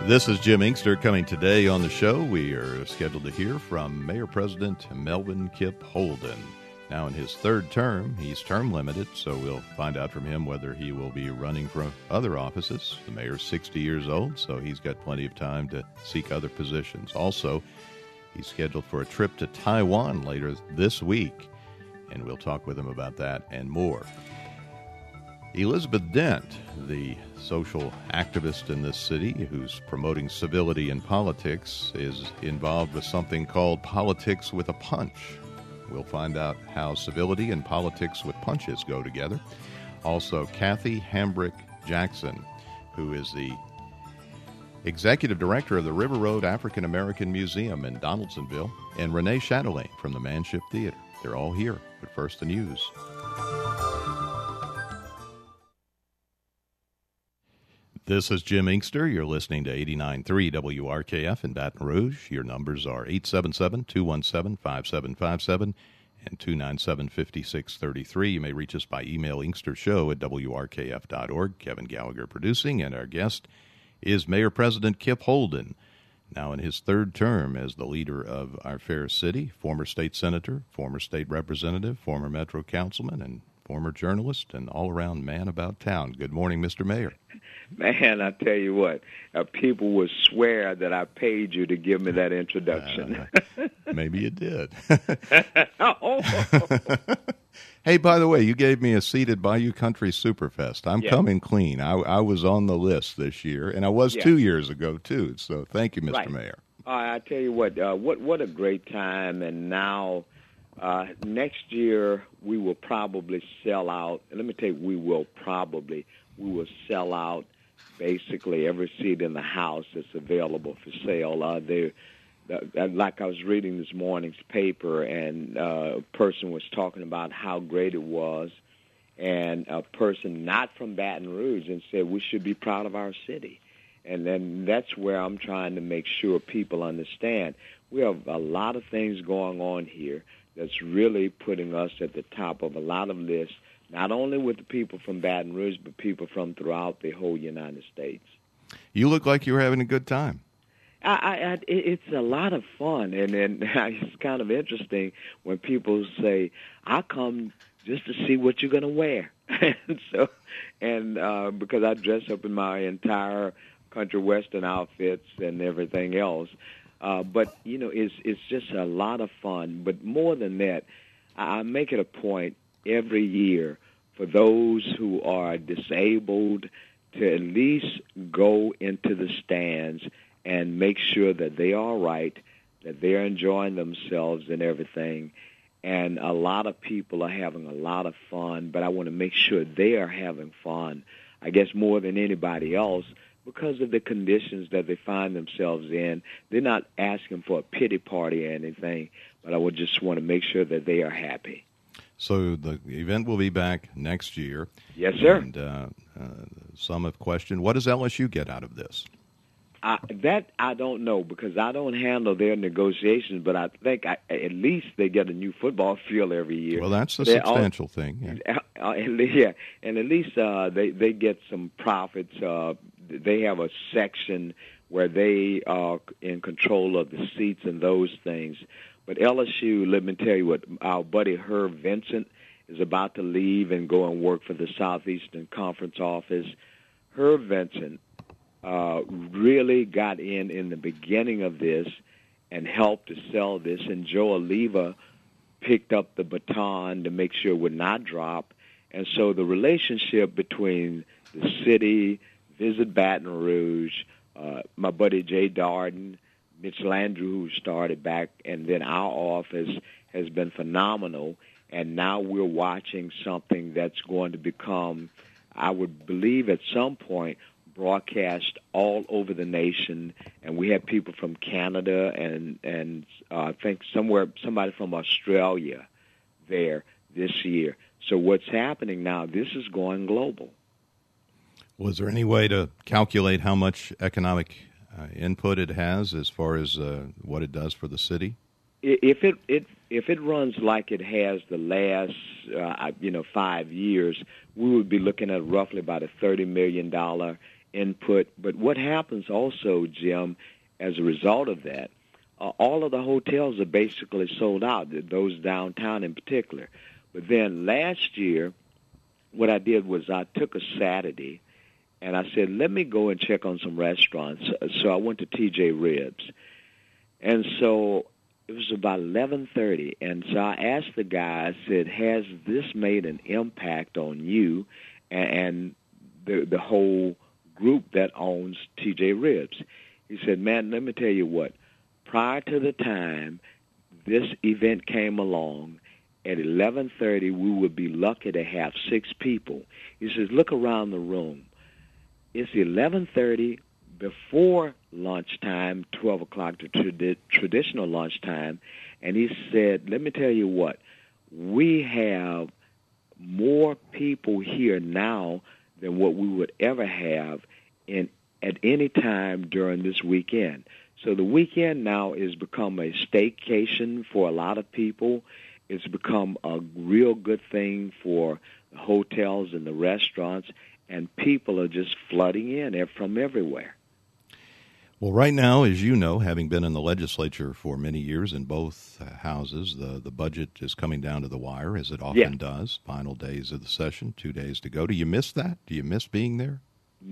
This is Jim Inkster coming today on the show. We are scheduled to hear from Mayor President Melvin Kip Holden. Now in his third term, he's term limited, so we'll find out from him whether he will be running for other offices. The mayor's 60 years old, so he's got plenty of time to seek other positions. Also, he's scheduled for a trip to Taiwan later this week, and we'll talk with him about that and more. Elizabeth Dent, the social activist in this city who's promoting civility in politics, is involved with something called Politics with a Punch. We'll find out how civility and politics with punches go together. Also, Kathy Hambrick Jackson, who is the executive director of the River Road African American Museum in Donaldsonville, and Renee Chatelain from the Manship Theater. They're all here, but first the news. This is Jim Inkster. You're listening to 89.3 WRKF in Baton Rouge. Your numbers are 877-217-5757 and 297-5633. You may reach us by email, inkstershow@wrkf.org. Kevin Gallagher producing, and our guest is Mayor President Kip Holden, now in his third term as the leader of our fair city, former state senator, former state representative, former Metro councilman, and former journalist, and all-around man about town. Good morning, Mr. Mayor. Man, I tell you what, people would swear that I paid you to give me that introduction. Maybe you did. Hey, by the way, you gave me a seat at Bayou Country Superfest. I'm coming clean. I was on the list this year, and I was 2 years ago, too. So thank you, Mr. Mayor. I tell you what a great time. And now next year we will probably sell out. Let me tell you, we will sell out basically every seat in the House that's available for sale. Like I was reading this morning's paper, and a person was talking about how great it was, and a person not from Baton Rouge, and said we should be proud of our city. And then that's where I'm trying to make sure people understand. We have a lot of things going on here that's really putting us at the top of a lot of lists, not only with the people from Baton Rouge, but people from throughout the whole United States. You look like you were having a good time. It's a lot of fun, and it's kind of interesting when people say, "I come just to see what you're going to wear," because I dress up in my entire country western outfits and everything else. But it's just a lot of fun. But more than that, I make it a point every year for those who are disabled to at least go into the stands and make sure that they are all right, that they're enjoying themselves and everything. And a lot of people are having a lot of fun, but I want to make sure they are having fun, I guess more than anybody else, because of the conditions that they find themselves in. They're not asking for a pity party or anything, but I would just want to make sure that they are happy. So the event will be back next year. Yes, sir. And some have questioned, what does LSU get out of this? That I don't know, because I don't handle their negotiations, but I think at least they get a new football field every year. Well, that's a substantial thing. Yeah. And at least they get some profits. They have a section where they are in control of the seats and those things. But LSU, let me tell you what, our buddy Herb Vincent is about to leave and go and work for the Southeastern Conference office. Herb Vincent really got in the beginning of this and helped to sell this, and Joe Oliva picked up the baton to make sure it would not drop. And so the relationship between the city, Visit Baton Rouge, my buddy Jay Darden, Mitch Landrieu, who started back, and then our office has been phenomenal. And now we're watching something that's going to become, I would believe at some point, broadcast all over the nation. And we have people from Canada and I think somebody from Australia there this year. So what's happening now, this is going global. Was there any way to calculate how much economic input it has as far as what it does for the city? If it runs like it has the last 5 years, we would be looking at roughly about a $30 million input. But what happens also, Jim, as a result of that, all of the hotels are basically sold out, those downtown in particular. But then last year, what I did was I took a Saturday, and I said, let me go and check on some restaurants. So I went to TJ Ribs. And so it was about 11:30, and so I asked the guy, I said, has this made an impact on you and the whole group that owns TJ Ribs? He said, man, let me tell you what. Prior to the time this event came along, at 11:30, we would be lucky to have 6 people. He says, look around the room. It's 11:30 before lunchtime, 12 o'clock, the traditional lunchtime, and he said, let me tell you what, we have more people here now than what we would ever have at any time during this weekend. So the weekend now has become a staycation for a lot of people. It's become a real good thing for the hotels and the restaurants, and people are just flooding in from everywhere. Well, right now, as you know, having been in the legislature for many years in both houses, the budget is coming down to the wire, as it often does. Final days of the session, 2 days to go. Do you miss that? Do you miss being there?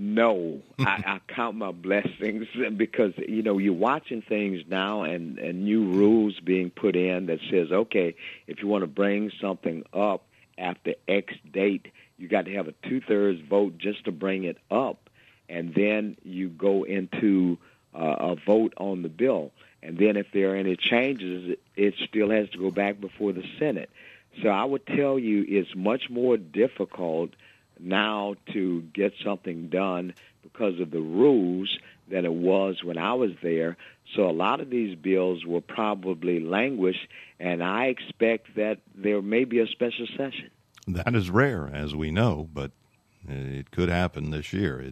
No, I count my blessings because, you know, you're watching things now and new rules being put in that says, okay, if you want to bring something up after X date, you got to have a 2/3 vote just to bring it up, and then you go into a vote on the bill. And then if there are any changes, it still has to go back before the Senate. So I would tell you it's much more difficult now to get something done because of the rules than it was when I was there. So a lot of these bills will probably languish, and I expect that there may be a special session. That is rare, as we know, but it could happen this year.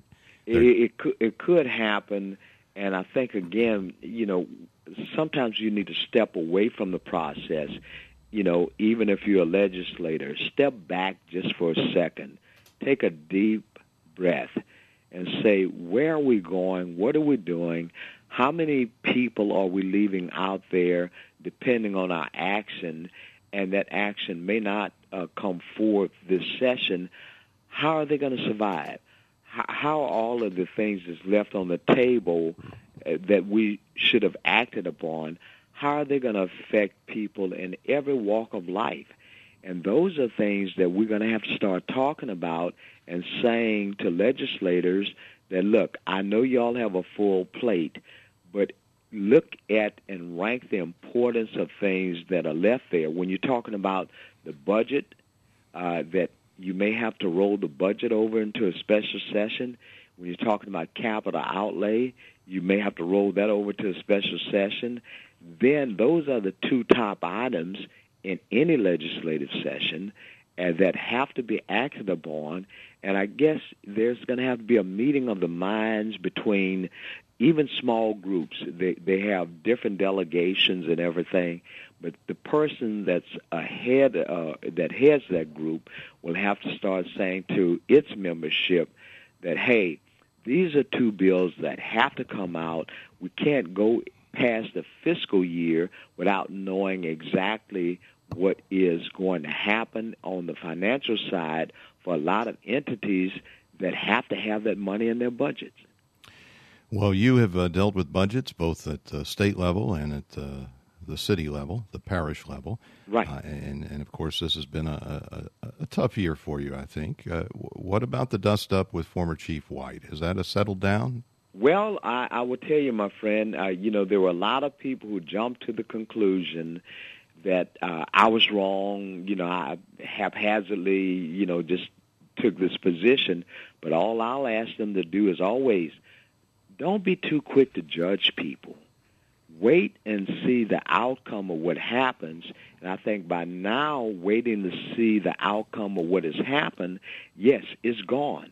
It could happen, and I think, again, you know, sometimes you need to step away from the process. You know, even if you're a legislator, step back just for a second. Take a deep breath and say, where are we going? What are we doing? How many people are we leaving out there depending on our action? And that action may not come forth this session. How are they going to survive? How are all of the things that's left on the table that we should have acted upon, how are they going to affect people in every walk of life? And those are things that we're going to have to start talking about and saying to legislators that, look, I know y'all have a full plate, but look at and rank the importance of things that are left there. When you're talking about the budget, that you may have to roll the budget over into a special session. When you're talking about capital outlay, you may have to roll that over to a special session. Then those are the 2 top items in any legislative session that have to be acted upon. And I guess there's going to have to be a meeting of the minds between even small groups. They have different delegations and everything, but the person that's ahead, that heads that group will have to start saying to its membership that, hey, these are 2 bills that have to come out. We can't go past the fiscal year without knowing exactly what is going to happen on the financial side for a lot of entities that have to have that money in their budgets. Well, you have dealt with budgets both at the state level and at the city level, the parish level. Right. And of course, this has been a tough year for you, I think. What about the dust-up with former Chief White? Has that settled down? Well, I will tell you, my friend, you know, there were a lot of people who jumped to the conclusion that I was wrong. You know, I haphazardly, you know, just took this position. But all I'll ask them to do is always, don't be too quick to judge people. Wait and see the outcome of what happens. And I think by now, waiting to see the outcome of what has happened, yes, it's gone.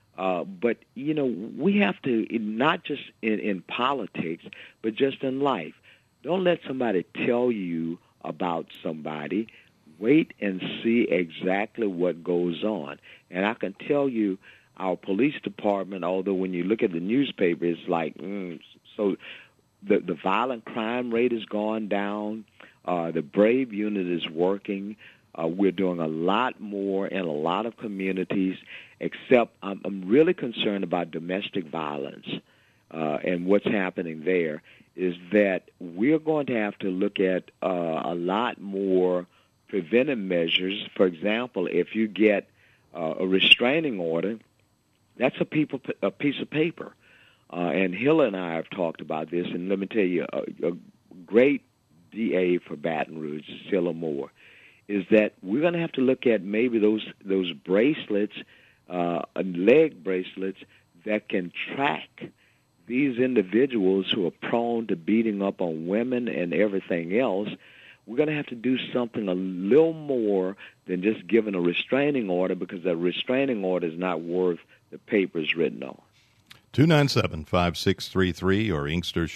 But, you know, we have to, not just in politics, but just in life. Don't let somebody tell you about somebody. Wait and see exactly what goes on. And I can tell you, our police department, although when you look at the newspaper, it's like, so the violent crime rate has gone down. The Brave unit is working. We're doing a lot more in a lot of communities, except I'm really concerned about domestic violence and what's happening there is that we're going to have to look at a lot more preventive measures. For example, if you get a restraining order, that's a piece of paper. And Hill and I have talked about this, and let me tell you, a great DA for Baton Rouge, Cilla Moore, is that we're going to have to look at maybe those bracelets, leg bracelets, that can track these individuals who are prone to beating up on women and everything else. We're going to have to do something a little more than just giving a restraining order, because that restraining order is not worth the paper it's written on. 297-5633 or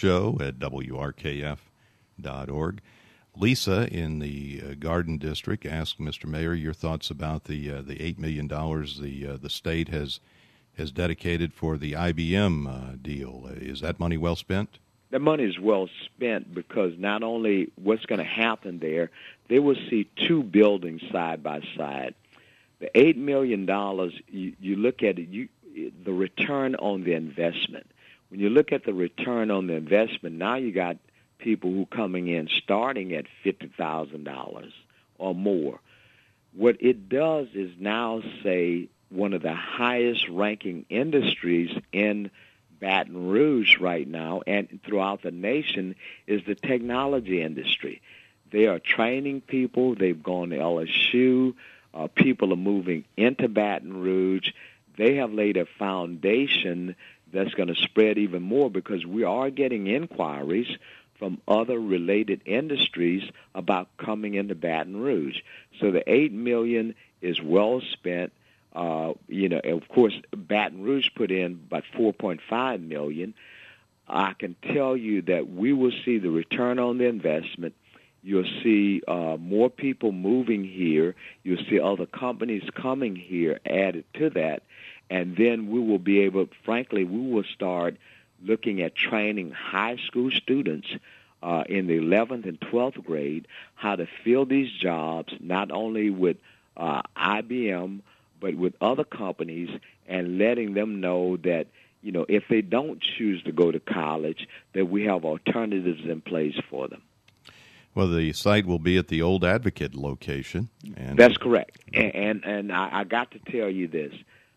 inkstershow@wrkf.org. Lisa in the Garden District asked Mr. Mayor your thoughts about the $8 million the state has dedicated for the IBM deal. Is that money well spent? That money is well spent, because not only what's going to happen there, they will see two buildings side by side. The $8 million, you look at it, the return on the investment. When you look at the return on the investment, now you got people who coming in starting at $50,000 or more. What it does is now say one of the highest ranking industries in Baton Rouge right now and throughout the nation is the technology industry. They are training people. They've gone to LSU. People are moving into Baton Rouge. They have laid a foundation that's going to spread even more, because we are getting inquiries from other related industries about coming into Baton Rouge. So the $8 million is well spent. Of course, Baton Rouge put in about $4.5 million. I can tell you that we will see the return on the investment. You'll see more people moving here. You'll see other companies coming here added to that. And then we will be able, frankly, we will start looking at training high school students in the 11th and 12th grade how to fill these jobs, not only with IBM, but with other companies, and letting them know that, if they don't choose to go to college, that we have alternatives in place for them. Well, the site will be at the Old Advocate location. And that's correct. And I got to tell you this.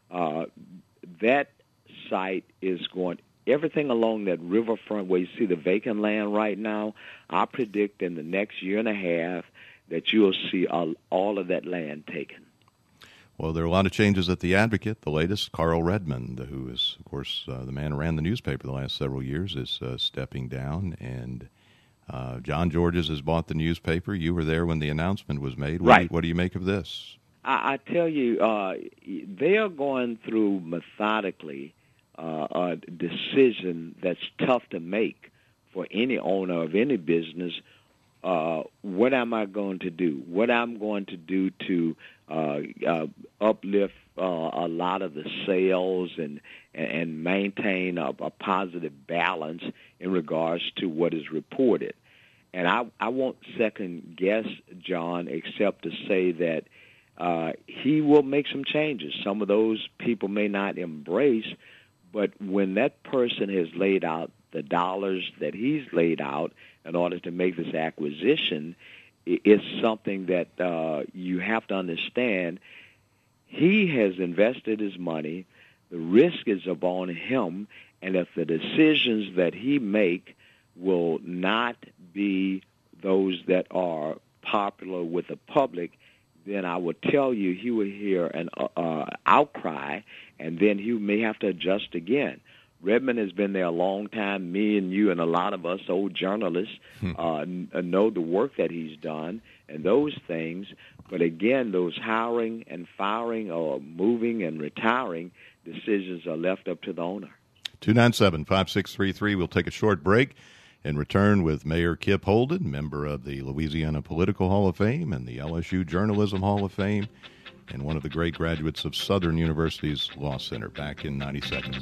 That site is going, everything along that riverfront where you see the vacant land right now, I predict in the next year and a half that you'll see all of that land taken. Well, there are a lot of changes at the Advocate. The latest, Carl Redmond, who is, of course, the man who ran the newspaper the last several years, is stepping down, and John Georges has bought the newspaper. You were there when the announcement was made. Right. What do you make of this? I tell you, they are going through methodically a decision that's tough to make for any owner of any business. What am I going to do? What I'm going to do to uplift a lot of the sales and maintain a positive balance in regards to what is reported. And I won't second guess John, except to say that he will make some changes. Some of those people may not embrace, but when that person has laid out the dollars that he's laid out in order to make this acquisition, it's something that you have to understand. He has invested his money. The risk is upon him, and if the decisions that he make will not be those that are popular with the public, then I will tell you he will hear an outcry, and then he may have to adjust again. Redmond has been there a long time. Me and you and a lot of us old journalists know the work that he's done and those things. But again, those hiring and firing or moving and retiring decisions are left up to the owner. 297-5633. We'll take a short break and return with Mayor Kip Holden, member of the Louisiana Political Hall of Fame and the LSU Journalism Hall of Fame. and one of the great graduates of Southern University's Law Center. Back in 90 seconds.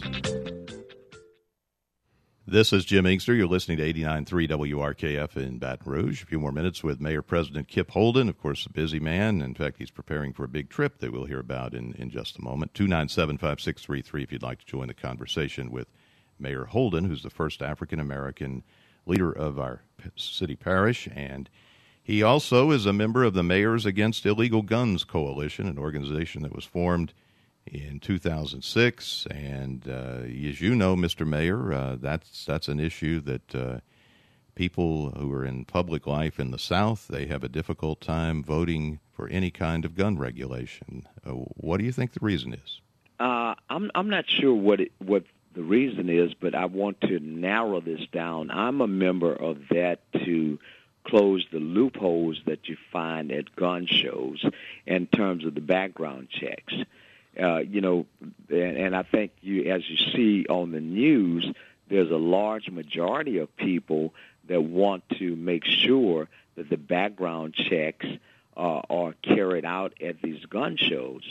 This is Jim Inkster. You're listening to 89.3 WRKF in Baton Rouge. A few more minutes with Mayor President Kip Holden. Of course, a busy man. In fact, he's preparing for a big trip that we'll hear about in just a moment. 297-5633 if you'd like to join the conversation with Mayor Holden, who's the first African-American leader of our city parish. And he also is a member of the Mayors Against Illegal Guns Coalition, an organization that was formed in 2006, and as you know, Mr. Mayor, that's an issue that people who are in public life in the South, they have a difficult time voting for any kind of gun regulation. What do you think the reason is? I'm not sure what the reason is, but I want to narrow this down. I'm a member of that to close the loopholes that you find at gun shows in terms of the background checks. And I think as you see on the news, there's a large majority of people that want to make sure that the background checks are carried out at these gun shows.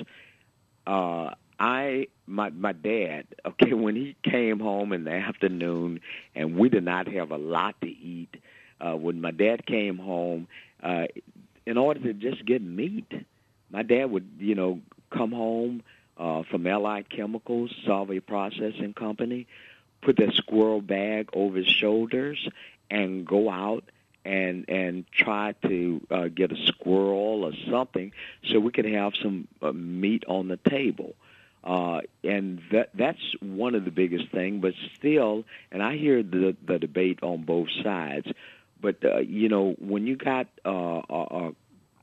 My dad, when he came home in the afternoon, and we did not have a lot to eat, when my dad came home, in order to just get meat, my dad would, come home from Allied Chemicals, Solvay Processing Company, put that squirrel bag over his shoulders and go out and try to get a squirrel or something so we could have some meat on the table. And that's one of the biggest things, but still, and I hear the debate on both sides, but, when you got, a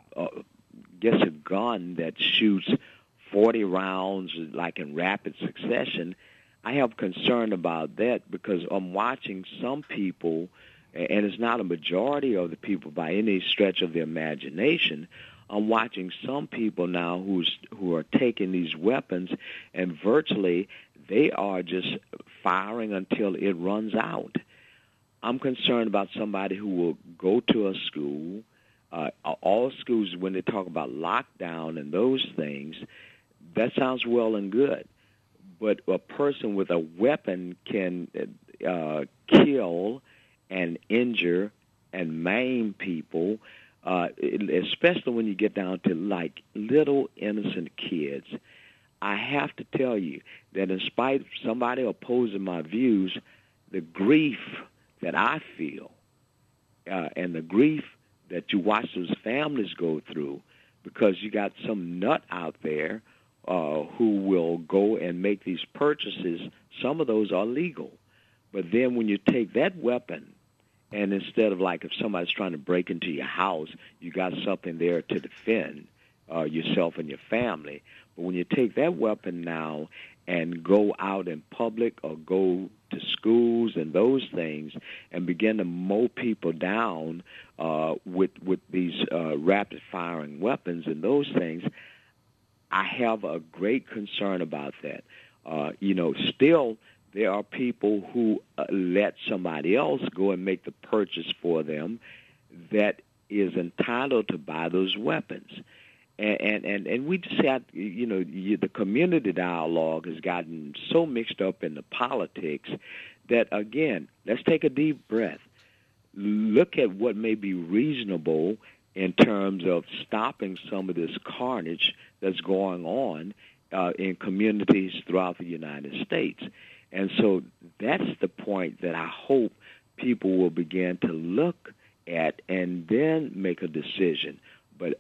gun that shoots 40 rounds like in rapid succession, I have concern about that because I'm watching some people, and it's not a majority of the people by any stretch of the imagination. I'm watching some people now who are taking these weapons, and virtually they are just firing until it runs out. I'm concerned about somebody who will go to a school. All schools, when they talk about lockdown and those things, that sounds well and good. But a person with a weapon can kill and injure and maim people, especially when you get down to like little innocent kids. I have to tell you that in spite of somebody opposing my views, the grief that I feel and the grief that you watch those families go through, because you got some nut out there who will go and make these purchases. Some of those are legal. But then when you take that weapon, and instead of like if somebody's trying to break into your house, you got something there to defend yourself and your family. But when you take that weapon now and go out in public or go to schools and those things and begin to mow people down with these rapid-firing weapons and those things, I have a great concern about that. Still there are people who let somebody else go and make the purchase for them that is entitled to buy those weapons. And we just had, the community dialogue has gotten so mixed up in the politics that, again, let's take a deep breath. Look at what may be reasonable in terms of stopping some of this carnage that's going on in communities throughout the United States. And so that's the point that I hope people will begin to look at and then make a decision. But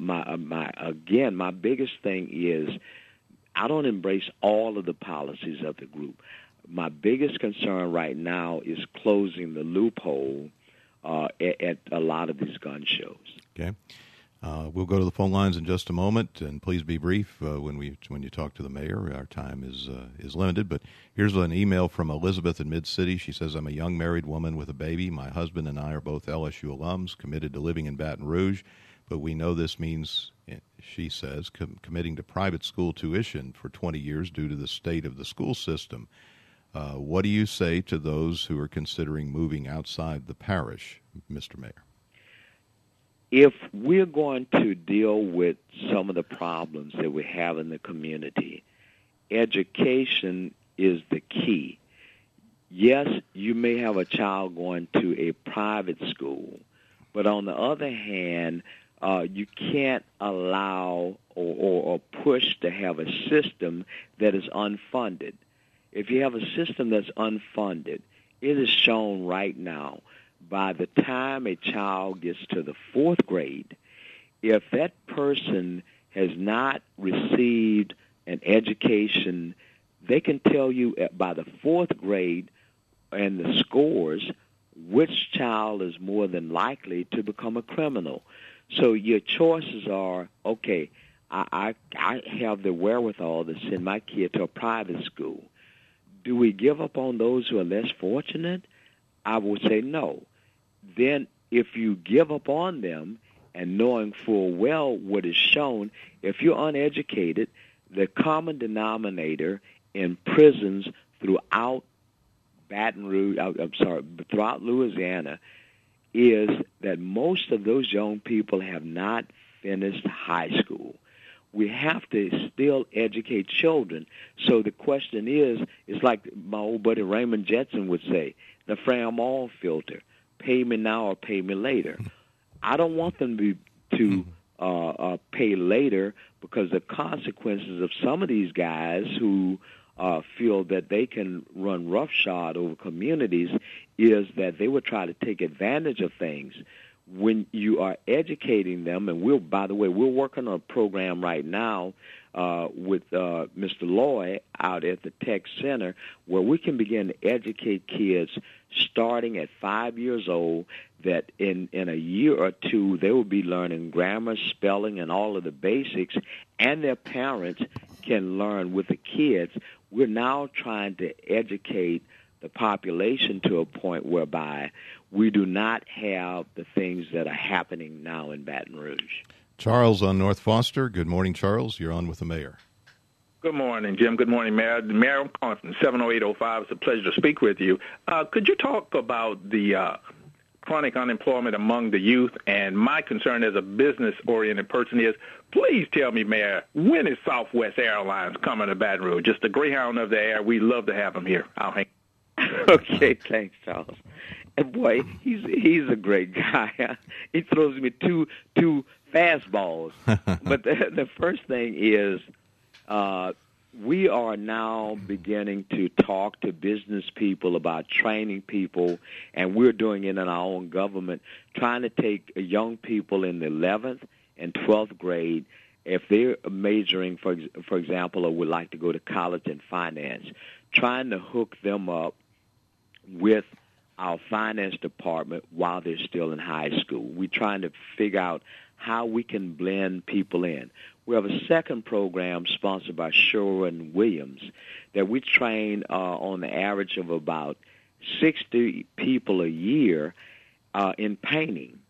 my biggest thing is I don't embrace all of the policies of the group. My biggest concern right now is closing the loophole at a lot of these gun shows. Okay. We'll go to the phone lines in just a moment, and please be brief when you talk to the mayor. Our time is limited, but here's an email from Elizabeth in Mid-City. She says, I'm a young married woman with a baby. My husband and I are both LSU alums, committed to living in Baton Rouge, but we know this means, she says, committing to private school tuition for 20 years due to the state of the school system. What do you say to those who are considering moving outside the parish, Mr. Mayor? if we're going to deal with some of the problems that we have in the community, education is the key. Yes, you may have a child going to a private school, but on the other hand, you can't allow or push to have a system that is unfunded. If you have a system that's unfunded, it is shown right now, by the time a child gets to the 4th grade, if that person has not received an education, they can tell you by the 4th grade and the scores which child is more than likely to become a criminal. So your choices are, okay, I have the wherewithal to send my kid to a private school. Do we give up on those who are less fortunate? I would say no. Then if you give up on them and knowing full well what is shown, if you're uneducated, the common denominator in prisons throughout throughout Louisiana is that most of those young people have not finished high school. We have to still educate children. So the question is, it's like my old buddy Raymond Jetson would say, the Fram-all filter, pay me now or pay me later. I don't want them to pay later, because the consequences of some of these guys who feel that they can run roughshod over communities is that they would try to take advantage of things. When you are educating them, and by the way, we're working on a program right now with Mr. Loy out at the Tech Center, where we can begin to educate kids starting at 5 years old, that in a year or two they will be learning grammar, spelling, and all of the basics, and their parents can learn with the kids. We're now trying to educate the population to a point whereby we do not have the things that are happening now in Baton Rouge. Charles on North Foster. Good morning, Charles. You're on with the mayor. Good morning, Jim. Good morning, Mayor. Mayor, I'm calling from 70805. It's a pleasure to speak with you. Could you talk about the chronic unemployment among the youth? And my concern as a business-oriented person is, please tell me, Mayor, when is Southwest Airlines coming to Baton Rouge? Just the Greyhound of the air. We'd love to have them here. I'll hang. Okay, thanks, Charles. And boy, he's a great guy. He throws me two fastballs. But the first thing is, we are now beginning to talk to business people about training people, and we're doing it in our own government, trying to take young people in the 11th and 12th grade, if they're majoring, for example, or would like to go to college in finance, trying to hook them up with our finance department while they're still in high school. We're trying to figure out how we can blend people in. We have a second program sponsored by Sherwin-Williams that we train on the average of about 60 people a year in painting.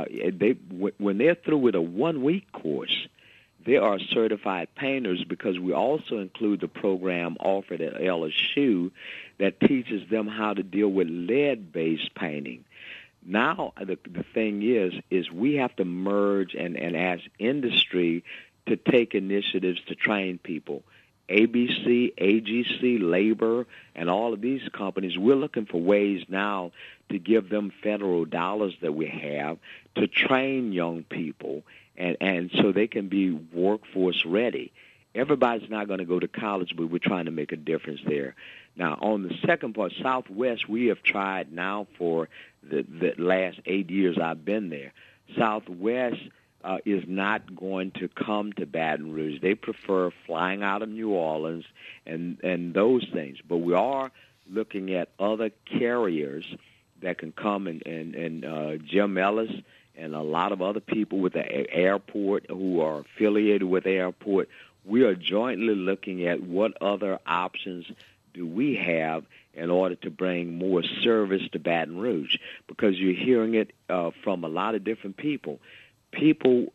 When they're through with a 1-week course, they are certified painters, because we also include the program offered at LSU that teaches them how to deal with lead-based painting. Now, the thing is we have to merge and ask industry to take initiatives to train people. ABC, AGC, Labor, and all of these companies, we're looking for ways now to give them federal dollars that we have to train young people, and so they can be workforce ready. Everybody's not going to go to college, but we're trying to make a difference there. Now, on the second part, Southwest, we have tried now for the last 8 years I've been there. Southwest is not going to come to Baton Rouge. They prefer flying out of New Orleans and those things. But we are looking at other carriers that can come, and Jim Ellis and a lot of other people with the airport who are affiliated with the airport. We are jointly looking at what other options do we have in order to bring more service to Baton Rouge, because you're hearing it from a lot of different people. People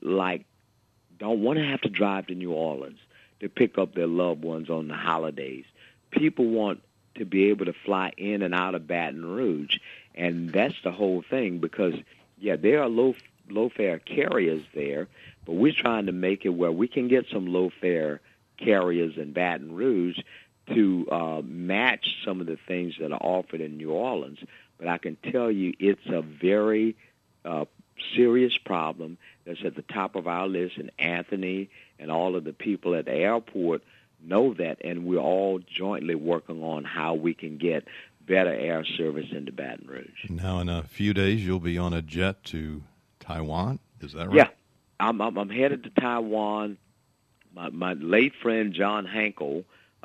don't want to have to drive to New Orleans to pick up their loved ones on the holidays. People want to be able to fly in and out of Baton Rouge, and that's the whole thing, because, yeah, there are low-fare carriers there, but we're trying to make it where we can get some low-fare carriers in Baton Rouge to match some of the things that are offered in New Orleans. But I can tell you it's a very serious problem that's at the top of our list, and Anthony and all of the people at the airport know that, and we're all jointly working on how we can get better air service into Baton Rouge. Now, in a few days, you'll be on a jet to Taiwan. Is that right? Yeah, I'm headed to Taiwan. My late friend John Hankel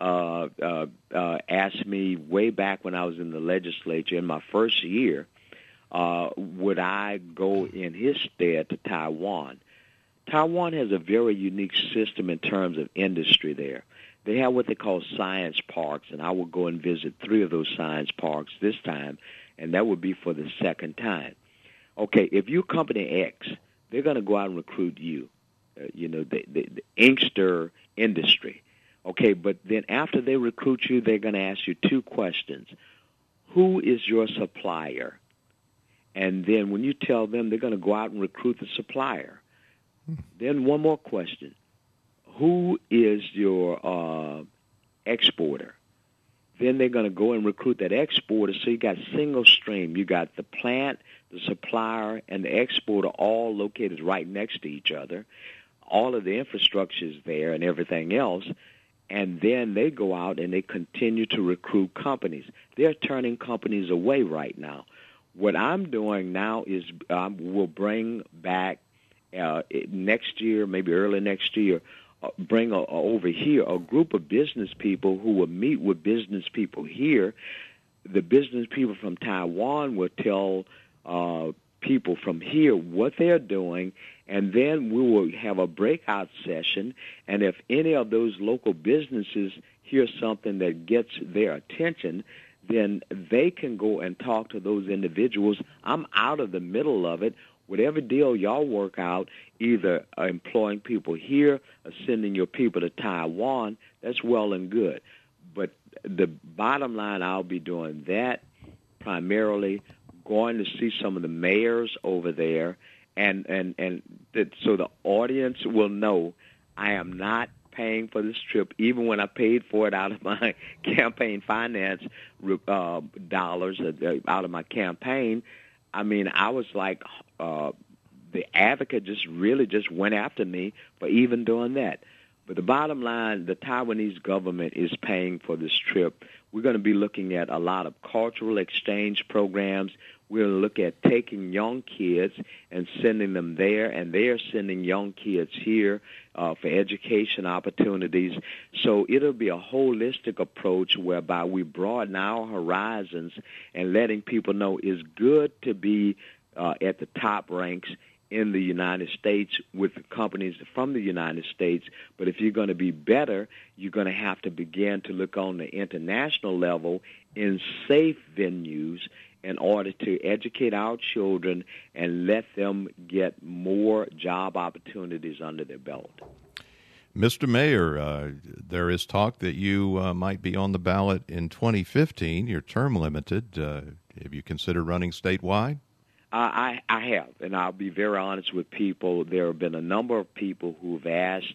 asked me way back when I was in the legislature in my first year, would I go in his stead to Taiwan? Taiwan has a very unique system in terms of industry there. They have what they call science parks, and I will go and visit 3 of those science parks this time, and that would be for the second time. Okay, if you're Company X, they're going to go out and recruit you, the inkster industry. Okay, but then after they recruit you, they're going to ask you 2 questions. Who is your supplier? And then when you tell them, they're going to go out and recruit the supplier. Then one more question. Who is your exporter? Then they're going to go and recruit that exporter. So you got single stream. You got the plant, the supplier, and the exporter all located right next to each other. All of the infrastructure is there and everything else. And then they go out and they continue to recruit companies. They're turning companies away right now. What I'm doing now is we'll bring back next year, maybe early next year, bring over here a group of business people who will meet with business people here. The business people from Taiwan will tell people from here what they're doing, and then we will have a breakout session, and if any of those local businesses hear something that gets their attention, then they can go and talk to those individuals. I'm out of the middle of it. Whatever deal y'all work out, either employing people here or sending your people to Taiwan, that's well and good. But the bottom line, I'll be doing that primarily, going to see some of the mayors over there, and so the audience will know I am not paying for this trip, even when I paid for it out of my campaign finance dollars, out of my campaign. I mean, I was like, the advocate just went after me for even doing that. But the bottom line, the Taiwanese government is paying for this trip. We're going to be looking at a lot of cultural exchange programs. We're going to look at taking young kids and sending them there, and they're sending young kids here for education opportunities. So it'll be a holistic approach whereby we broaden our horizons and letting people know it's good to be at the top ranks in the United States with the companies from the United States. But if you're going to be better, you're going to have to begin to look on the international level in safe venues in order to educate our children and let them get more job opportunities under their belt. Mr. Mayor, there is talk that you might be on the ballot in 2015. You're term limited. Have you considered running statewide? I have, and I'll be very honest with people. There have been a number of people who've asked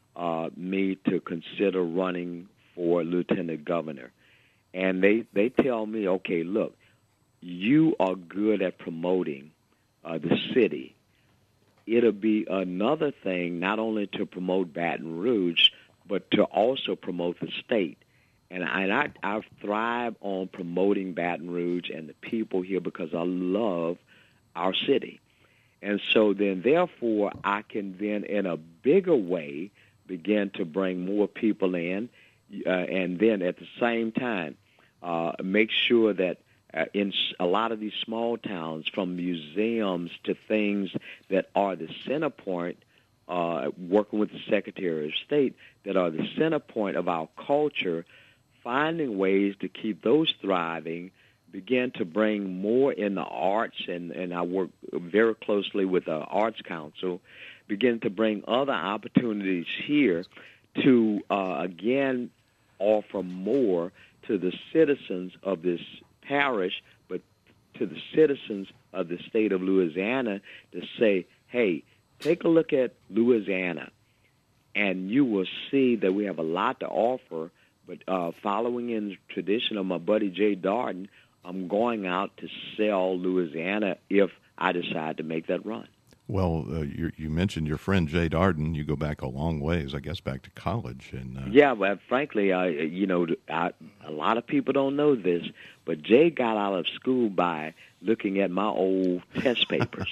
me to consider running for lieutenant governor. And they tell me, okay, look, you are good at promoting the city. It'll be another thing not only to promote Baton Rouge, but to also promote the state. And I thrive on promoting Baton Rouge and the people here because I love our city. And so then, therefore, I can then, in a bigger way, begin to bring more people in, and then at the same time, make sure that in a lot of these small towns, from museums to things that are the center point, working with the Secretary of State, that are the center point of our culture, finding ways to keep those thriving, begin to bring more in the arts, and I work very closely with the Arts Council, begin to bring other opportunities here to, again, offer more to the citizens of this parish, but to the citizens of the state of Louisiana to say, hey, take a look at Louisiana, and you will see that we have a lot to offer. But following in the tradition of my buddy Jay Darden, I'm going out to sell Louisiana if I decide to make that run. Well, you mentioned your friend Jay Darden. You go back a long ways, I guess, back to college. And yeah, but frankly, a lot of people don't know this, but Jay got out of school by looking at my old test papers.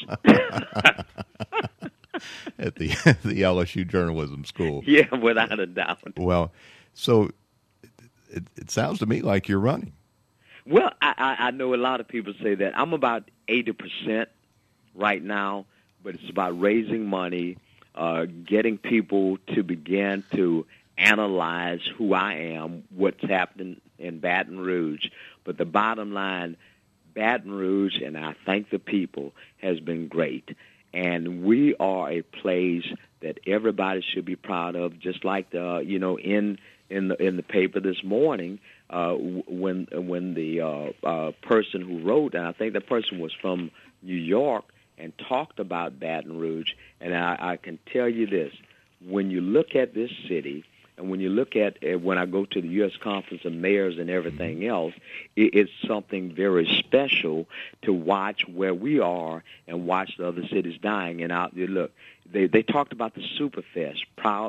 At the LSU journalism school. Yeah, without a doubt. Well, so it sounds to me like you're running. Well, I know a lot of people say that. I'm about 80% right now, but it's about raising money, getting people to begin to analyze who I am, what's happening in Baton Rouge. But the bottom line, Baton Rouge, and I thank the people, has been great. And we are a place that everybody should be proud of, just like in the paper this morning, when the person who wrote, and I think the person was from New York, and talked about Baton Rouge. And I can tell you this: when you look at this city, and when you look at when I go to the U.S. Conference of Mayors and everything else, it's something very special to watch where we are and watch the other cities dying. And out there, look, they talked about the Superfest,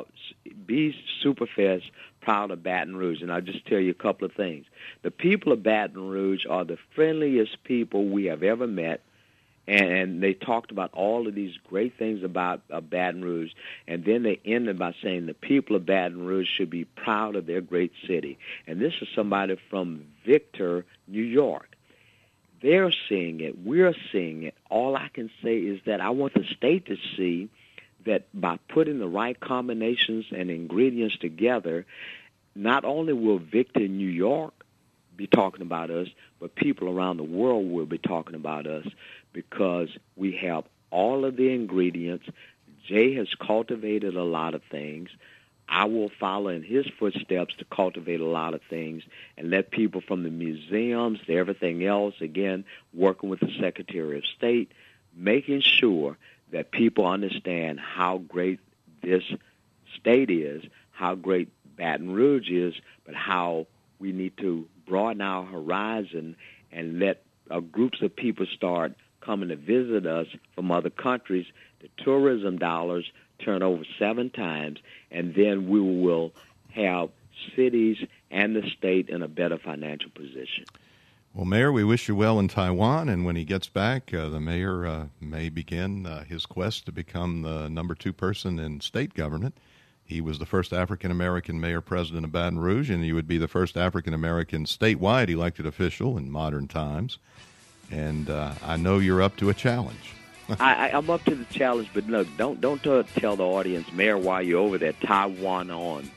be Superfest, proud of Baton Rouge. And I'll just tell you a couple of things. The people of Baton Rouge are the friendliest people we have ever met. And they talked about all of these great things about Baton Rouge, and then they ended by saying the people of Baton Rouge should be proud of their great city. And this is somebody from Victor, New York. They're seeing it. We're seeing it. All I can say is that I want the state to see that by putting the right combinations and ingredients together, not only will Victor, New York, be talking about us, but people around the world will be talking about us, because we have all of the ingredients. Jay has cultivated a lot of things. I will follow in his footsteps to cultivate a lot of things and let people from the museums to everything else, again, working with the Secretary of State, making sure that people understand how great this state is, how great Baton Rouge is, but how we need to broaden our horizon and let groups of people start coming to visit us from other countries. The tourism dollars turn over 7 times, and then we will have cities and the state in a better financial position. Well, Mayor, we wish you well in Taiwan, and when he gets back, the mayor may begin his quest to become the number 2 person in state government. He was the first African-American mayor-president of Baton Rouge, and he would be the first African-American statewide elected official in modern times. And I know you're up to a challenge. I'm up to the challenge, but look, don't tell the audience, Mayor, while you're over there, Taiwan on.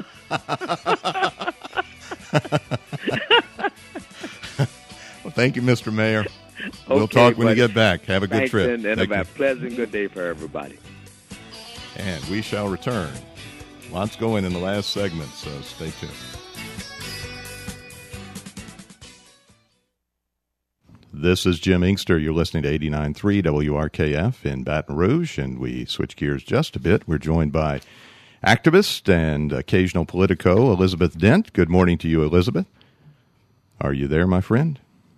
Well, thank you, Mr. Mayor. We'll talk when you get back. Have a good trip. And a pleasant good day for everybody. And we shall return. Lots going in the last segment, so stay tuned. This is Jim Inkster. You're listening to 89.3 WRKF in Baton Rouge, and we switch gears just a bit. We're joined by activist and occasional politico, Elizabeth Dent. Good morning to you, Elizabeth. Are you there, my friend?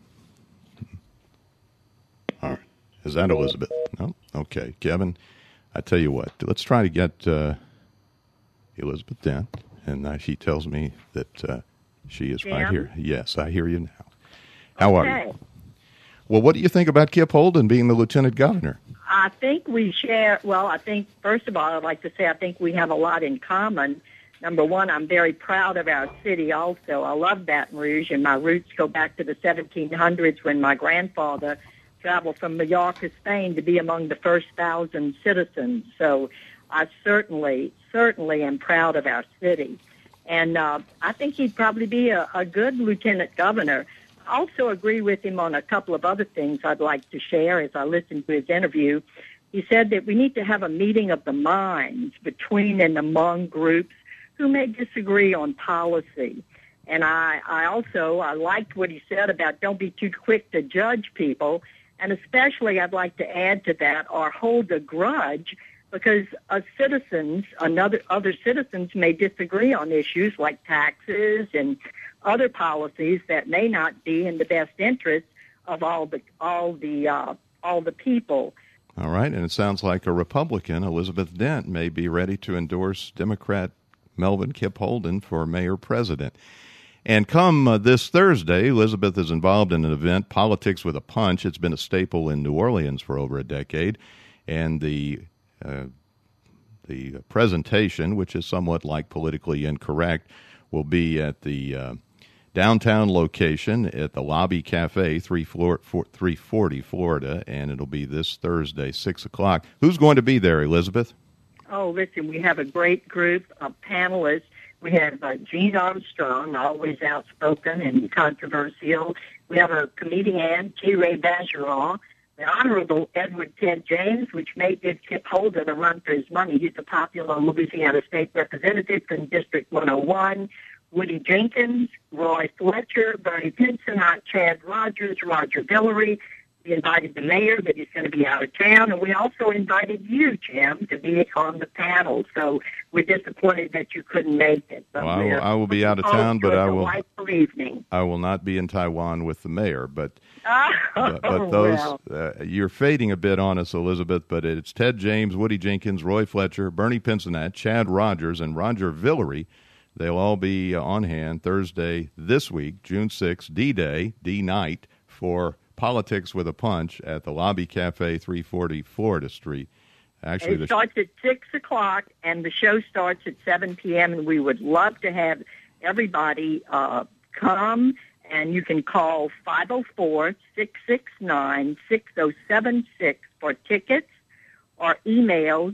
All right. Is that Elizabeth? No? Okay. Kevin, I tell you what, let's try to get Elizabeth Dent, and she tells me that she is right here. Yes, I hear you now. How are you? Well, what do you think about Kip Holden being the lieutenant governor? I think we share, first of all, I'd like to say I think we have a lot in common. Number one, I'm very proud of our city also. I love Baton Rouge, and my roots go back to the 1700s when my grandfather traveled from Mallorca, Spain, to be among the first 1,000 citizens. So I certainly am proud of our city. And I think he'd probably be a good lieutenant governor. I also agree with him on a couple of other things I'd like to share as I listened to his interview. He said that we need to have a meeting of the minds between and among groups who may disagree on policy. And I liked what he said about don't be too quick to judge people. And especially I'd like to add to that, or hold a grudge, because other citizens may disagree on issues like taxes and other policies that may not be in the best interest of all the people. All right, and it sounds like a Republican, Elizabeth Dent, may be ready to endorse Democrat Melvin Kipp Holden for mayor-president. And come this Thursday, Elizabeth is involved in an event, Politics with a Punch. It's been a staple in New Orleans for over a decade. And the presentation, which is somewhat like Politically Incorrect, will be at the downtown location at the Lobby Cafe, 340 Florida, and it'll be this Thursday, 6 o'clock. Who's going to be there, Elizabeth? Oh, listen, we have a great group of panelists. We have Gene Armstrong, always outspoken and controversial. We have a comedian, T. Ray Bergeron, the Honorable Edward Ted James, which may give Kipp Holden a run for his money. He's a popular Louisiana State Representative from District 101. Woody Jenkins, Roy Fletcher, Bernie Pinson, Chad Rogers, Roger Villery. We invited the mayor, but he's going to be out of town. And we also invited you, Jim, to be on the panel. So we're disappointed that you couldn't make it. But well, I will be out of town, but I will. Evening. I will not be in Taiwan with the mayor. But those you're fading a bit on us, Elizabeth. But it's Ted James, Woody Jenkins, Roy Fletcher, Bernie Pinson, Chad Rogers, and Roger Villery. They'll all be on hand Thursday this week, June 6th, D-Day, D-Night, for Politics with a Punch at the Lobby Cafe, 340 Florida Street. Actually, it starts at 6 o'clock, and the show starts at 7 p.m., and we would love to have everybody come, and you can call 504-669-6076 for tickets, or email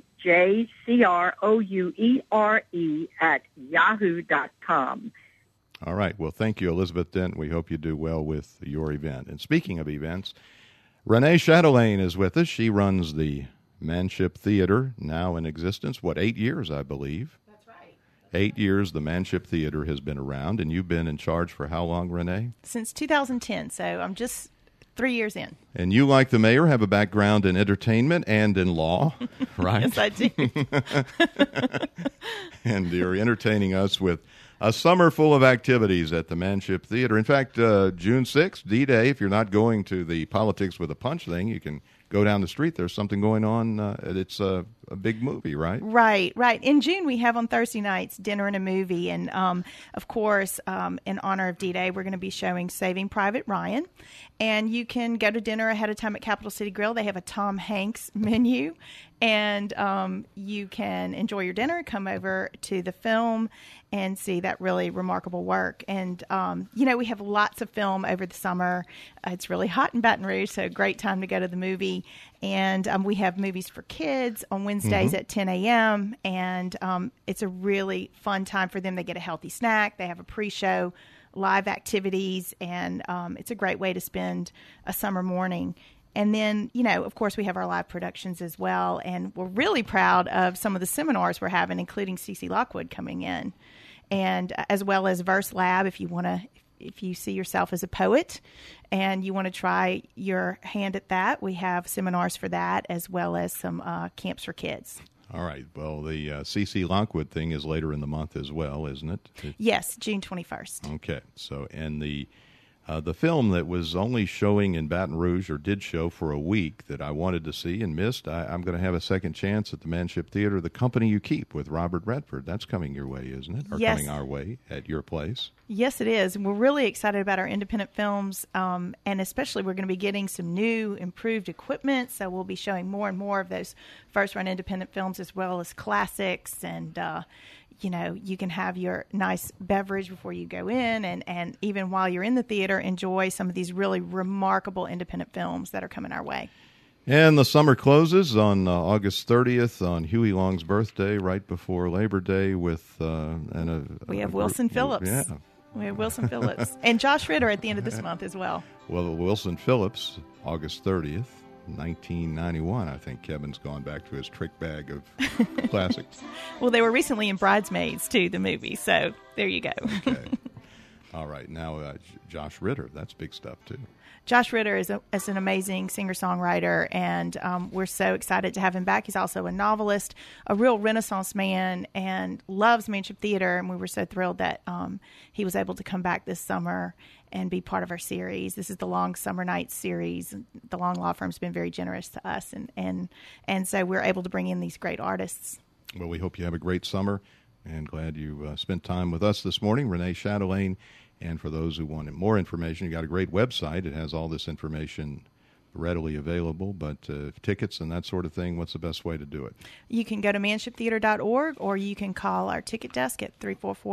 jcrouere@yahoo.com. All right. Well, thank you, Elizabeth Dent. We hope you do well with your event. And speaking of events, Renee Chatelain is with us. She runs the Manship Theater, now in existence, 8 years, I believe? That's right. 8 years the Manship Theater has been around, and you've been in charge for how long, Renee? Since 2010, so I'm just 3 years in. And you, like the mayor, have a background in entertainment and in law, right? Yes, I do. And you're entertaining us with a summer full of activities at the Manship Theater. In fact, June 6th, D-Day, if you're not going to the Politics with a Punch thing, you can go down the street. There's something going on. It's a big movie, right? Right. In June, we have on Thursday nights dinner and a movie. And, of course, in honor of D-Day, we're going to be showing Saving Private Ryan. And you can go to dinner ahead of time at Capital City Grill. They have a Tom Hanks menu. And you can enjoy your dinner, come over to the film, and see that really remarkable work. And, we have lots of film over the summer. It's really hot in Baton Rouge, so a great time to go to the movie. And we have movies for kids on Wednesdays at 10 a.m., and it's a really fun time for them. They get a healthy snack. They have a pre-show, live activities, and it's a great way to spend a summer morning. And then, of course, we have our live productions as well, and we're really proud of some of the seminars we're having, including Cece Lockwood coming in, and as well as Verse Lab. If you see yourself as a poet and you want to try your hand at that, we have seminars for that, as well as some camps for kids. All right. Well, the Cece Lockwood thing is later in the month as well, isn't it? Yes, June 21st. Okay. So, and the film that was only showing in Baton Rouge, or did show for a week, that I wanted to see and missed, I'm going to have a second chance at the Manship Theater, The Company You Keep with Robert Redford. That's coming your way, isn't it? Or yes. Coming our way at your place. Yes, it is. And we're really excited about our independent films, and especially we're going to be getting some new, improved equipment, so we'll be showing more and more of those first-run independent films, as well as classics, and you can have your nice beverage before you go in, and even while you're in the theater, enjoy some of these really remarkable independent films that are coming our way. And the summer closes on August 30th, on Huey Long's birthday, right before Labor Day, with we have Wilson Phillips. Yeah. We have Wilson Phillips. And Josh Ritter at the end of this month as well. Well, Wilson Phillips, August 30th. 1991, I think Kevin's gone back to his trick bag of classics. Well, they were recently in Bridesmaids, too, the movie, so there you go. Okay. All right. Now, Josh Ritter, that's big stuff, too. Josh Ritter is an amazing singer-songwriter, and we're so excited to have him back. He's also a novelist, a real Renaissance man, and loves Manship Theater, and we were so thrilled that he was able to come back this summer and be part of our series. This is the Long Summer Nights series. The Long Law Firm's been very generous to us, and so we're able to bring in these great artists. Well, we hope you have a great summer, and glad you spent time with us this morning. Renee Chatelain. And for those who want more information, you got a great website. It has all this information readily available. But tickets and that sort of thing, what's the best way to do it? You can go to manshiptheater.org, or you can call our ticket desk at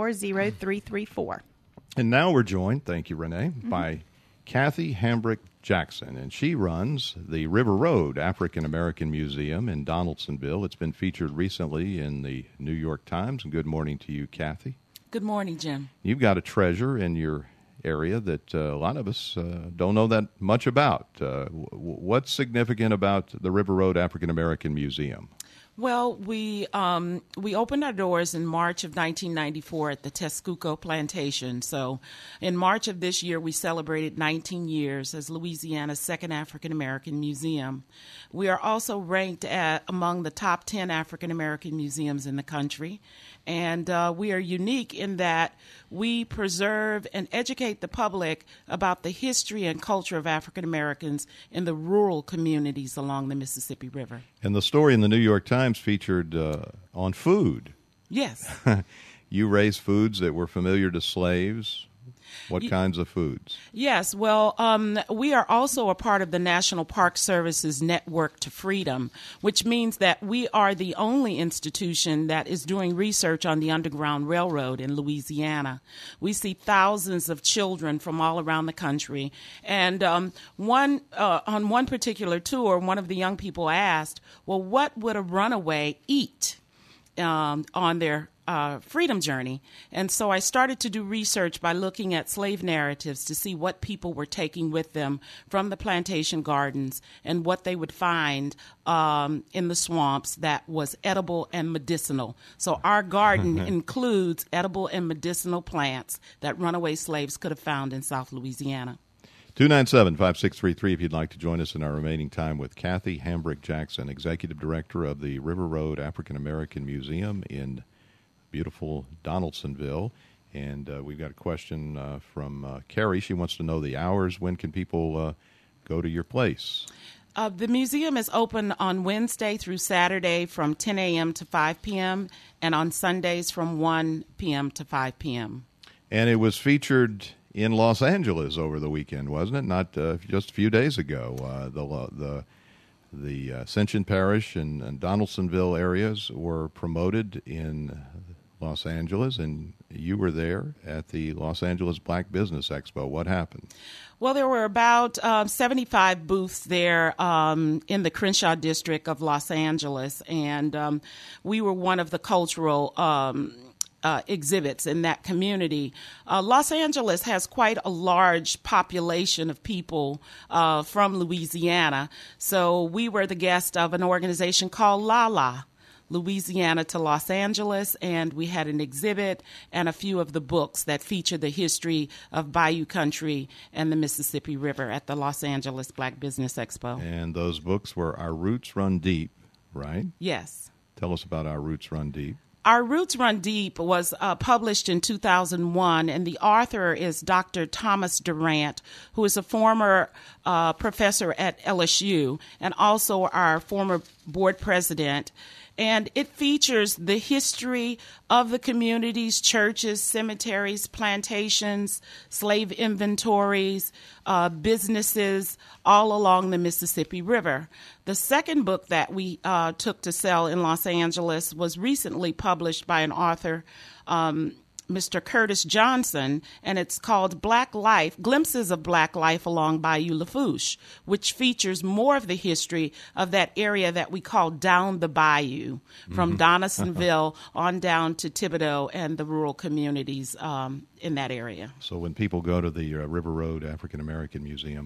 344-0334. And now we're joined, thank you, Renee, by Kathy Hambrick Jackson. And she runs the River Road African American Museum in Donaldsonville. It's been featured recently in the New York Times. And good morning to you, Kathy. Good morning, Jim. You've got a treasure in your area that a lot of us don't know that much about. What's significant about the River Road African American Museum? Well, we opened our doors in March of 1994 at the Texcoco Plantation. So in March of this year, we celebrated 19 years as Louisiana's second African-American museum. We are also ranked among the top 10 African-American museums in the country. And we are unique in that we preserve and educate the public about the history and culture of African Americans in the rural communities along the Mississippi River. And the story in the New York Times featured on food. Yes. You raised foods that were familiar to slaves. What kinds of foods? Yes, well, we are also a part of the National Park Service's Network to Freedom, which means that we are the only institution that is doing research on the Underground Railroad in Louisiana. We see thousands of children from all around the country. And on one particular tour, one of the young people asked, well, what would a runaway eat on their freedom journey? And so I started to do research by looking at slave narratives to see what people were taking with them from the plantation gardens and what they would find in the swamps that was edible and medicinal. So our garden includes edible and medicinal plants that runaway slaves could have found in South Louisiana. 297-5633 if you'd like to join us in our remaining time with Kathy Hambrick Jackson, Executive Director of the River Road African American Museum in beautiful Donaldsonville. And we've got a question from Carrie. She wants to know the hours. When can people go to your place? The museum is open on Wednesday through Saturday from 10 a.m. to 5 p.m. and on Sundays from 1 p.m. to 5 p.m. And it was featured in Los Angeles over the weekend, wasn't it? Not just a few days ago. The Ascension Parish and Donaldsonville areas were promoted in Los Angeles, and you were there at the Los Angeles Black Business Expo. What happened? Well, there were about 75 booths there in the Crenshaw district of Los Angeles, and we were one of the cultural exhibits in that community. Los Angeles has quite a large population of people from Louisiana, so we were the guest of an organization called LALA, Louisiana to Los Angeles, and we had an exhibit and a few of the books that feature the history of Bayou Country and the Mississippi River at the Los Angeles Black Business Expo. And those books were Our Roots Run Deep, right? Yes. Tell us about Our Roots Run Deep. Our Roots Run Deep was published in 2001, and the author is Dr. Thomas Durant, who is a former professor at LSU and also our former board president. And it features the history of the communities, churches, cemeteries, plantations, slave inventories, businesses all along the Mississippi River. The second book that we took to sell in Los Angeles was recently published by an author, Mr. Curtis Johnson, and it's called Black Life, Glimpses of Black Life Along Bayou Lafourche, which features more of the history of that area that we call Down the Bayou, from Donaldsonville on down to Thibodaux and the rural communities in that area. So when people go to the River Road African American Museum,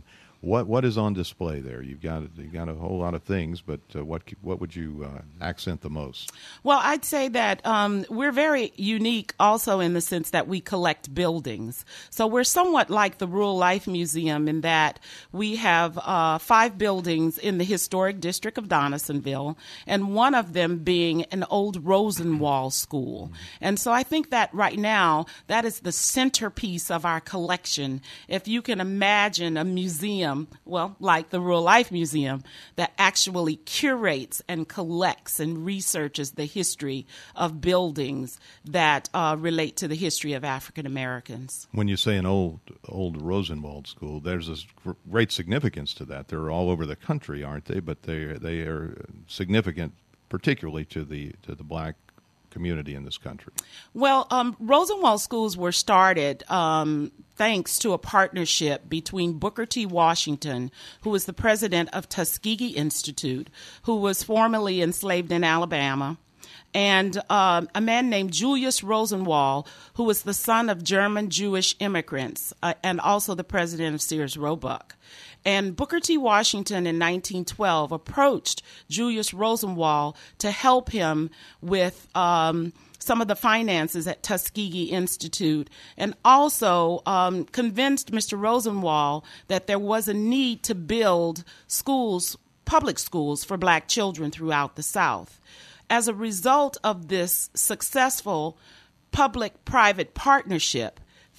What is on display there? You've got a whole lot of things, but what would you accent the most? Well, I'd say that we're very unique also in the sense that we collect buildings. So we're somewhat like the Rural Life Museum in that we have 5 buildings in the historic district of Donaldsonville, and one of them being an old Rosenwald school. And so I think that right now that is the centerpiece of our collection. If you can imagine a museum, well, like the Rural Life Museum, that actually curates and collects and researches the history of buildings that relate to the history of African Americans. When you say an old Rosenwald school, there's a great significance to that. They're all over the country, aren't they? But they are significant, particularly to the black community in this country. Well, Rosenwald schools were started thanks to a partnership between Booker T. Washington, who was the president of Tuskegee Institute, who was formerly enslaved in Alabama, and a man named Julius Rosenwald, who was the son of German Jewish immigrants and also the president of Sears Roebuck. And Booker T. Washington in 1912 approached Julius Rosenwald to help him with some of the finances at Tuskegee Institute, and also convinced Mr. Rosenwald that there was a need to build schools, public schools for black children throughout the South. As a result of this successful public-private partnership,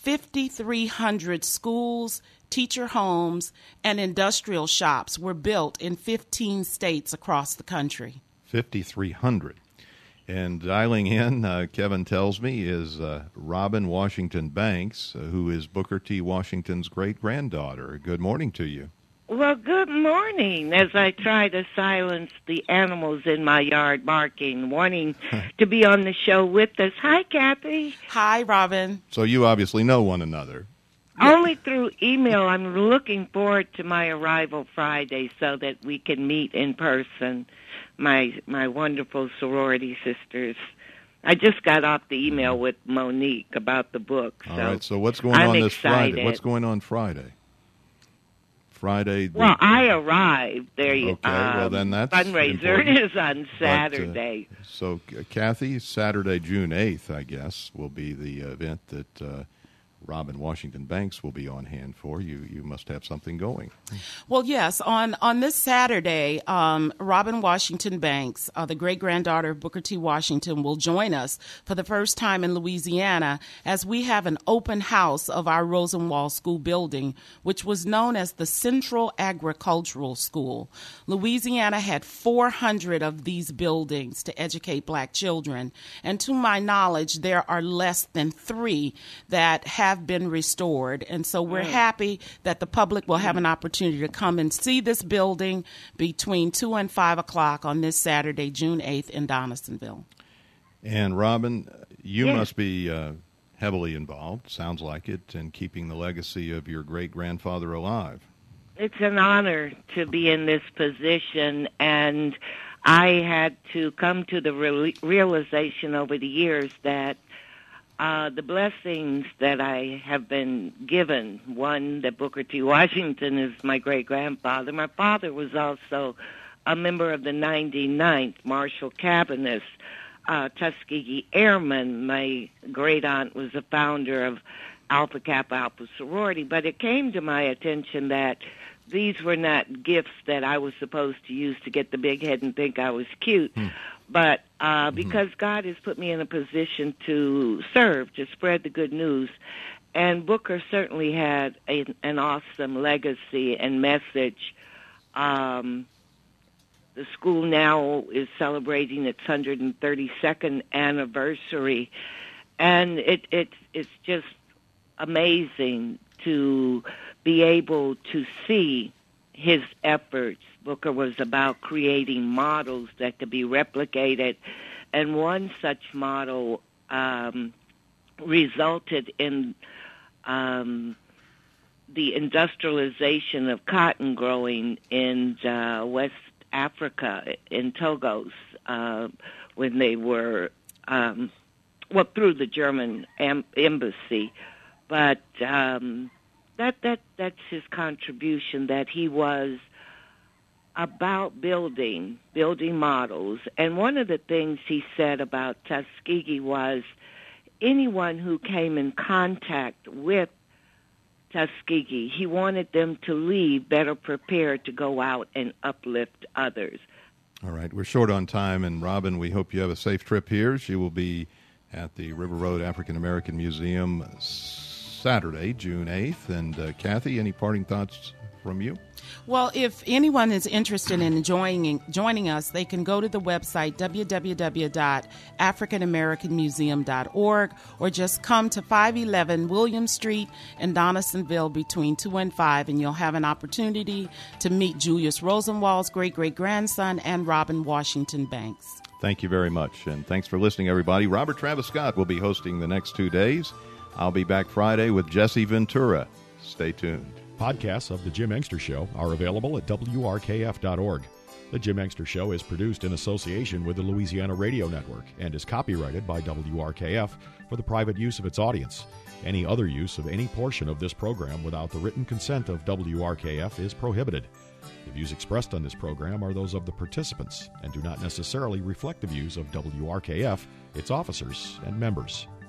5,300 schools, teacher homes, and industrial shops were built in 15 states across the country. 5,300. And dialing in, Kevin tells me, is Robin Washington Banks, who is Booker T. Washington's great-granddaughter. Good morning to you. Well, good morning, as I try to silence the animals in my yard barking, wanting to be on the show with us. Hi, Kathy. Hi, Robin. So you obviously know one another. Only through email. I'm looking forward to my arrival Friday so that we can meet in person, my wonderful sorority sisters. I just got off the email with Monique about the book. All right, so what's going on this Friday? What's going on Friday? Well, I arrived. There you okay, well, then that's fundraiser important. is on Saturday. So, Kathy, Saturday, June 8th, I guess, will be the event that Robin Washington Banks will be on hand for. You must have something going. Well, yes. On this Saturday, Robin Washington Banks, the great-granddaughter of Booker T. Washington, will join us for the first time in Louisiana as we have an open house of our Rosenwald School building, which was known as the Central Agricultural School. Louisiana had 400 of these buildings to educate black children, and to my knowledge, there are less than 3 that have been restored. And so we're happy that the public will have an opportunity to come and see this building between 2 and 5 o'clock on this Saturday, June 8th in Donaldsonville. And Robin, you must be heavily involved, sounds like it, in keeping the legacy of your great-grandfather alive. It's an honor to be in this position, and I had to come to the realization over the years that the blessings that I have been given, one, that Booker T. Washington is my great-grandfather. My father was also a member of the 99th Marshall Cabinet, Tuskegee Airmen. My great-aunt was a founder of Alpha Kappa Alpha Sorority, but it came to my attention that these were not gifts that I was supposed to use to get the big head and think I was cute. But because God has put me in a position to serve, to spread the good news, and Booker certainly had an awesome legacy and message. The school now is celebrating its 132nd anniversary, and it's just amazing to be able to see his efforts. Booker was about creating models that could be replicated, and one such model resulted in the industrialization of cotton growing in West Africa, in Togo, when they were, through the German embassy. But that's his contribution, that he was about building models. And one of the things he said about Tuskegee was anyone who came in contact with Tuskegee, he wanted them to leave better prepared to go out and uplift others. All right, we're short on time, and Robin, we hope you have a safe trip here. She will be at the River Road African American Museum Saturday, June 8th. And Kathy, any parting thoughts from you? Well, if anyone is interested in joining us, they can go to the website www.africanamericanmuseum.org or just come to 511 William Street in Donaldsonville between 2 and 5, and you'll have an opportunity to meet Julius Rosenwald's great-great-grandson and Robin Washington Banks. Thank you very much, and thanks for listening, everybody. Robert Travis Scott will be hosting the next 2 days. I'll be back Friday with Jesse Ventura. Stay tuned. Podcasts of The Jim Engster Show are available at WRKF.org. The Jim Engster Show is produced in association with the Louisiana Radio Network and is copyrighted by WRKF for the private use of its audience. Any other use of any portion of this program without the written consent of WRKF is prohibited. The views expressed on this program are those of the participants and do not necessarily reflect the views of WRKF, its officers, and members.